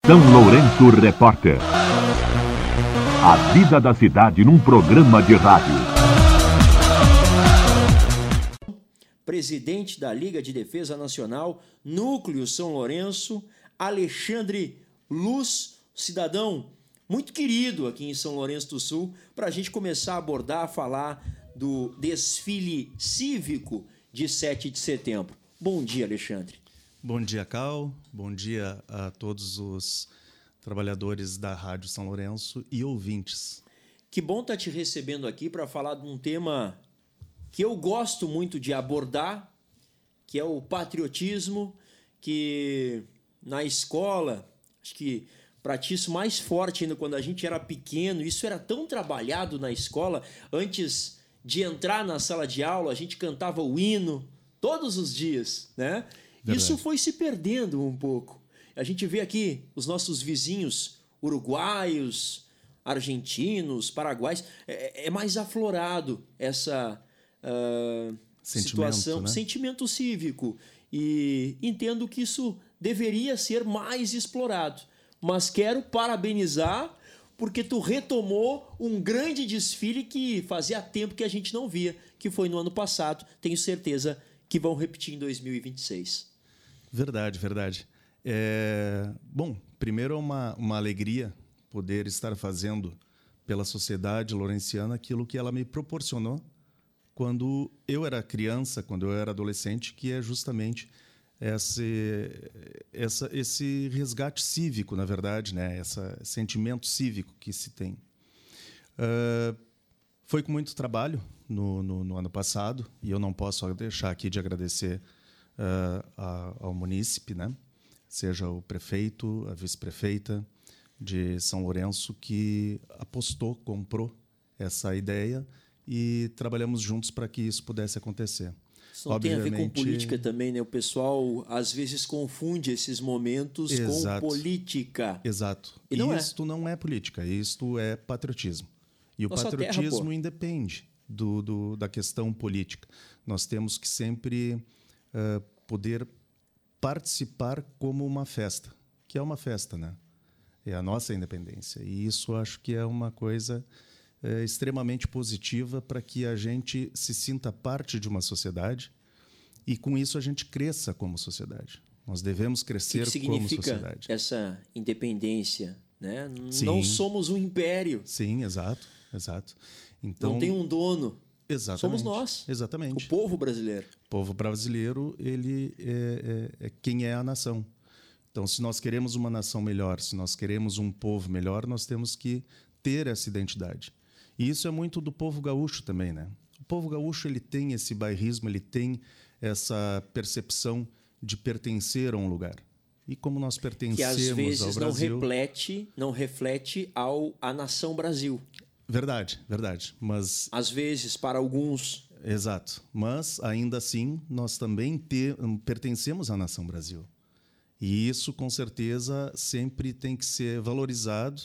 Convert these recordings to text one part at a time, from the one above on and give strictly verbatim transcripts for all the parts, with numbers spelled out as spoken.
São Lourenço Repórter. A vida da cidade num programa de rádio. Presidente da Liga de Defesa Nacional, Núcleo São Lourenço, Alexandre Luz, cidadão muito querido aqui em São Lourenço do Sul, para a gente começar a abordar, a falar do desfile cívico de sete de setembro. Bom dia, Alexandre. Bom dia, Cal. Bom dia a todos os trabalhadores da Rádio São Lourenço e ouvintes. Que bom estar te recebendo aqui para falar de um tema que eu gosto muito de abordar, que é o patriotismo, que na escola, acho que para ti isso mais forte ainda quando a gente era pequeno, isso era tão trabalhado na escola, antes de entrar na sala de aula, a gente cantava o hino todos os dias, né? Verdade. Isso foi se perdendo um pouco. A gente vê aqui os nossos vizinhos uruguaios, argentinos, paraguaios, é, é mais aflorado essa uh, situação, né? Sentimento cívico. E entendo que isso deveria ser mais explorado. Mas quero parabenizar porque tu retomou um grande desfile que fazia tempo que a gente não via, que foi no ano passado. Tenho certeza que vão repetir em dois mil e vinte e seis. Verdade, verdade. É... Bom, primeiro é uma, uma alegria poder estar fazendo pela sociedade lourenciana aquilo que ela me proporcionou quando eu era criança, quando eu era adolescente, que é justamente esse, essa, esse resgate cívico, na verdade, né? Esse sentimento cívico que se tem. Uh, foi com muito trabalho no, no, no ano passado, e eu não posso deixar aqui de agradecer Uh, a, ao munícipe, né? Seja o prefeito, a vice-prefeita de São Lourenço, que apostou, comprou essa ideia e trabalhamos juntos para que isso pudesse acontecer. Isso não Obviamente... tem a ver com política também, né? O pessoal às vezes confunde esses momentos Exato. com política. Exato. E não isto é. não é política, isto é patriotismo. E o Nossa patriotismo terra, independe do, do, da questão política. Nós temos que sempre Uh, poder participar como uma festa, que é uma festa, né? É a nossa independência. E isso acho que é uma coisa uh, extremamente positiva para que a gente se sinta parte de uma sociedade e, com isso, a gente cresça como sociedade. Nós devemos crescer que que como significa sociedade. Essa independência, né? Sim. Não somos um império. Sim, exato, exato. Então, não tem um dono. Exatamente. Somos nós. Exatamente. O povo brasileiro. O povo brasileiro, ele é, é, é quem é a nação. Então, se nós queremos uma nação melhor, se nós queremos um povo melhor, nós temos que ter essa identidade. E isso é muito do povo gaúcho também, né? O povo gaúcho, ele tem esse bairrismo, ele tem essa percepção de pertencer a um lugar. E como nós pertencemos que às vezes ao Brasil... não reflete, não reflete ao, à nação Brasil. Verdade, verdade. Mas às vezes, para alguns... Exato. Mas, ainda assim, nós também te, pertencemos à nação Brasil. E isso, com certeza, sempre tem que ser valorizado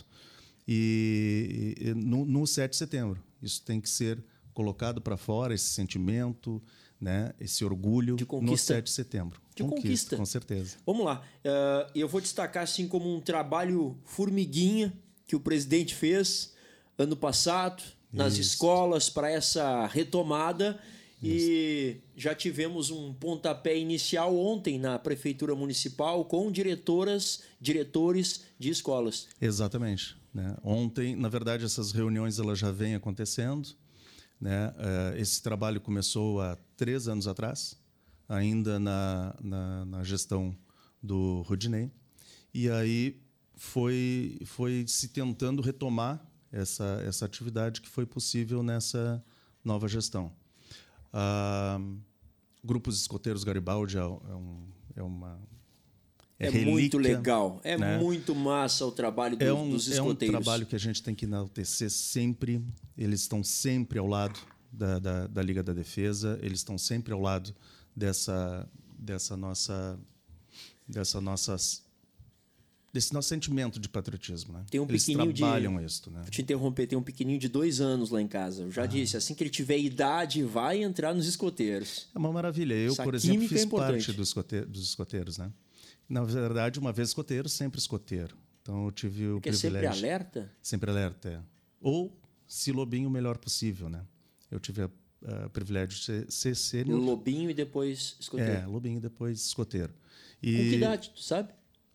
e, e no, no sete de setembro. Isso tem que ser colocado para fora, esse sentimento, né, esse orgulho de conquista. No sete de setembro. De conquista, conquista. Com certeza. Vamos lá. Uh, eu vou destacar assim como um trabalho formiguinha que o presidente fez ano passado, nas Isso. escolas, para essa retomada. Isso. E já tivemos um pontapé inicial ontem na Prefeitura Municipal com diretoras, diretores de escolas. Exatamente. Né? Ontem, na verdade, essas reuniões elas já vêm acontecendo. Né? Esse trabalho começou há três anos atrás, ainda na, na, na gestão do Rudinei. E aí foi, foi se tentando retomar Essa, essa atividade que foi possível nessa nova gestão. Ah, grupos escoteiros Garibaldi é, um, é uma é, é relíquia, muito legal, é né? muito massa o trabalho dos, é um, dos escoteiros. É um trabalho que a gente tem que enaltecer sempre. Eles estão sempre ao lado da, da, da Liga da Defesa, eles estão sempre ao lado dessa, dessa nossa, dessa nossas desse nosso sentimento de patriotismo, né? Tem um Eles pequenininho trabalham de, isso, né? Vou te interromper, tem um pequenininho de dois anos lá em casa. Eu já ah. disse, assim que ele tiver idade, vai entrar nos escoteiros. É uma maravilha. Eu, Essa por exemplo, fiz é parte dos, escote... dos escoteiros, né? Na verdade, uma vez escoteiro, sempre escoteiro. Então eu tive o Porque privilégio... é sempre alerta? Sempre alerta, é. Ou se lobinho o melhor possível, né? Eu tive o privilégio de ser, ser sênior. Lobinho e depois escoteiro. É, lobinho e depois escoteiro. E... Com que idade, tu sabe?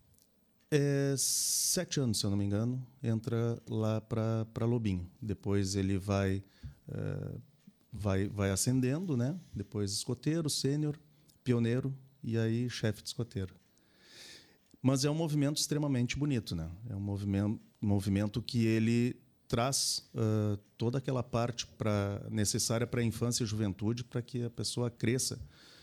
É, sete anos, se eu não me engano, entra lá para lobinho. Depois ele vai, uh, vai, vai ascendendo, né? Depois escoteiro, sênior, pioneiro e aí chefe de escoteiro. Mas é um movimento extremamente bonito, né? É um movimento, movimento que ele traz uh, toda aquela parte pra, necessária para a infância e juventude para que a pessoa cresça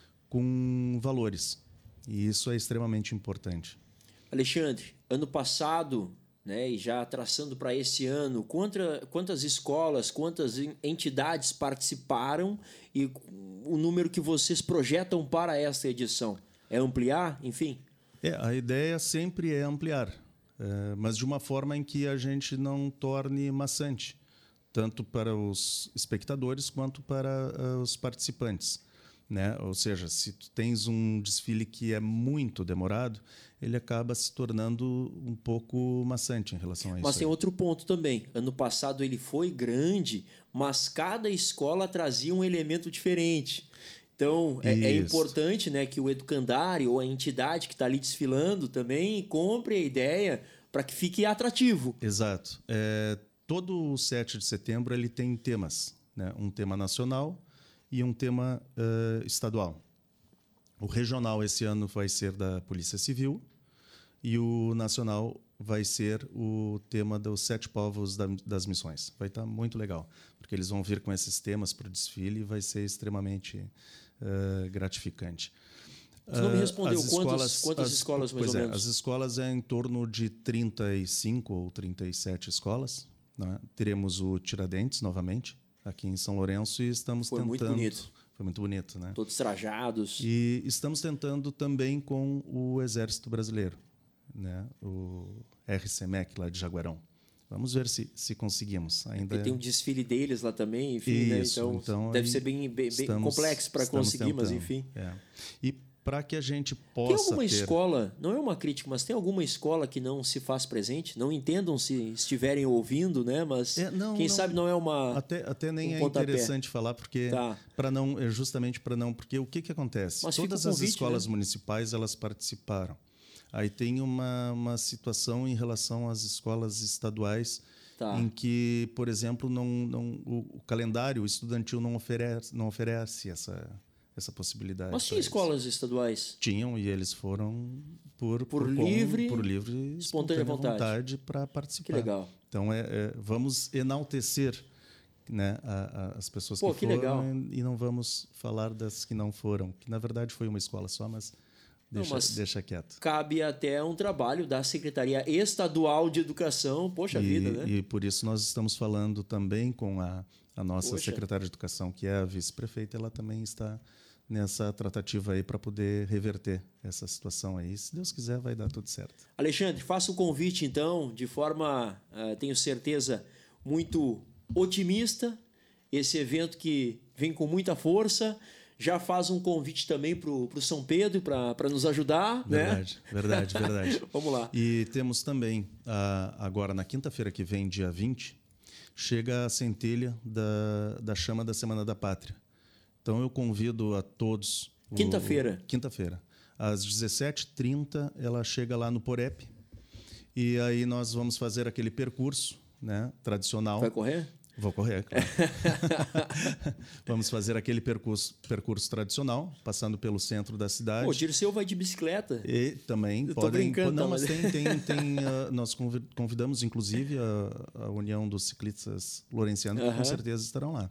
com valores. E isso é extremamente importante. Alexandre, ano passado, né, e já traçando para esse ano, quanta, quantas escolas, quantas entidades participaram e o número que vocês projetam para esta edição? É ampliar, enfim? É, a ideia sempre é ampliar, é, mas de uma forma em que a gente não torne maçante, tanto para os espectadores quanto para uh, os participantes. Né? Ou seja, se tu tens um desfile que é muito demorado, ele acaba se tornando um pouco maçante em relação a isso. Mas tem aí. outro ponto também. Ano passado ele foi grande, mas cada escola trazia um elemento diferente. Então, é, é importante, né, que o educandário ou a entidade que está ali desfilando também compre a ideia para que fique atrativo. Exato. É, todo o sete de setembro ele tem temas, né? Um tema nacional e um tema uh, estadual. O regional esse ano vai ser da Polícia Civil e o nacional vai ser o tema dos Sete Povos da, das Missões. Vai estar muito legal, porque eles vão vir com esses temas para o desfile e vai ser extremamente uh, gratificante. Você não me respondeu uh, quantas escolas, quantas as, escolas mais pois ou é, menos? As escolas é em torno de trinta e cinco ou trinta e sete escolas. Né? Teremos o Tiradentes novamente, aqui em São Lourenço, e estamos Foi tentando... muito bonito. Foi muito bonito, né? Todos trajados. E estamos tentando também com o Exército Brasileiro, né? O R C M E C lá de Jaguarão. Vamos ver se, se conseguimos. Ainda Porque tem um desfile deles lá também, enfim, Isso, né? Então, então deve ser bem, bem, estamos, bem complexo para conseguir, tentando. mas enfim. É. E para que a gente possa Tem alguma ter... escola, não é uma crítica, mas tem alguma escola que não se faz presente? Não entendam se estiverem ouvindo, né? Mas é, não, quem não, sabe não é uma até até nem um é pontapé. interessante falar porque Tá. para não é justamente para não porque o que que acontece? Mas Todas fica o as convite, escolas né? municipais elas participaram. Aí tem uma uma situação em relação às escolas estaduais Tá. em que, por exemplo, não, não o, o calendário estudantil não oferece não oferece essa essa possibilidade. Mas tinha pra eles. escolas estaduais? Tinham e eles foram por Por por, livre, por livre espontânea vontade. vontade para participar. Que legal. Então é, é vamos enaltecer, né, a, a, as pessoas Pô, que, que foram legal. e não vamos falar das que não foram, que na verdade foi uma escola só, mas deixa, Não, mas deixa quieto. Cabe até um trabalho da Secretaria Estadual de Educação, poxa e, vida, né? E por isso nós estamos falando também com a, a nossa Poxa. secretária de Educação, que é a vice-prefeita, ela também está nessa tratativa aí para poder reverter essa situação aí. Se Deus quiser, vai dar tudo certo. Alexandre, faça o convite então, de forma, uh, tenho certeza, muito otimista. Esse evento que vem com muita força. Já faz um convite também para o São Pedro para nos ajudar. Verdade, né? verdade, verdade. Vamos lá. E temos também, uh, agora na quinta-feira que vem, dia vinte, chega a centelha da, da Chama da Semana da Pátria. Então eu convido a todos... Quinta-feira? Quinta-feira. Às dezessete e trinta ela chega lá no Porep. E aí nós vamos fazer aquele percurso, né, tradicional. Vai correr? Vou correr, claro. Vamos fazer aquele percurso, percurso tradicional, passando pelo centro da cidade. Pô, o Dirceu vai de bicicleta. E também Eu tô podem... brincando, Não, tá, mas mas- tem... tem, tem uh, nós convidamos, inclusive, a, a União dos Ciclistas Lourencianos, que Aham. com certeza estarão lá.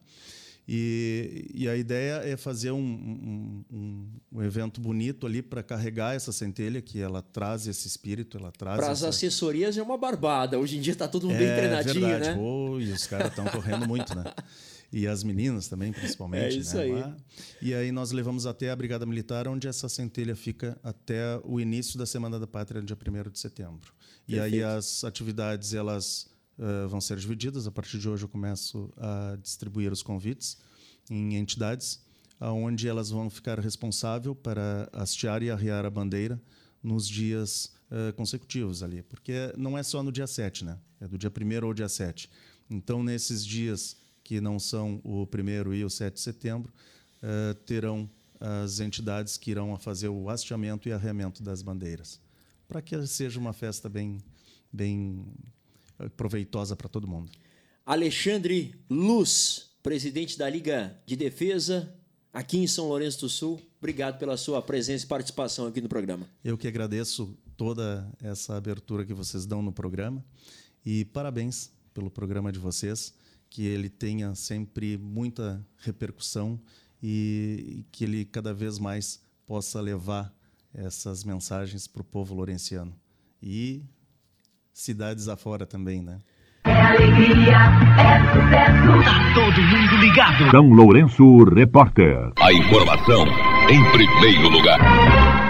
E, e a ideia é fazer um, um, um, um evento bonito ali para carregar essa centelha, que ela traz esse espírito, ela traz... Para as essa... assessorias é uma barbada. Hoje em dia está todo mundo bem É treinadinho, verdade. né? Oh, e os caras estão correndo muito, né? E as meninas também, principalmente. É isso né? aí. Lá. E aí nós levamos até a Brigada Militar, onde essa centelha fica até o início da Semana da Pátria, dia primeiro de setembro. E aí Perfeito. as atividades elas uh, vão ser divididas. A partir de hoje eu começo a distribuir os convites em entidades, onde elas vão ficar responsáveis para hastear e arriar a bandeira nos dias uh, consecutivos ali, porque não é só no dia sete, né? É do dia primeiro ao dia sete. Então, nesses dias que não são o primeiro e o sete de setembro, uh, terão as entidades que irão fazer o hasteamento e arreamento das bandeiras, para que seja uma festa bem, bem proveitosa para todo mundo. Alexandre Luz, presidente da Liga de Defesa, aqui em São Lourenço do Sul, obrigado pela sua presença e participação aqui no programa. Eu que agradeço toda essa abertura que vocês dão no programa e parabéns pelo programa de vocês, que ele tenha sempre muita repercussão e que ele cada vez mais possa levar essas mensagens para o povo lourenciano e cidades afora também, né? É alegria, é sucesso. Tá todo mundo ligado. São Lourenço Repórter. A informação em primeiro lugar.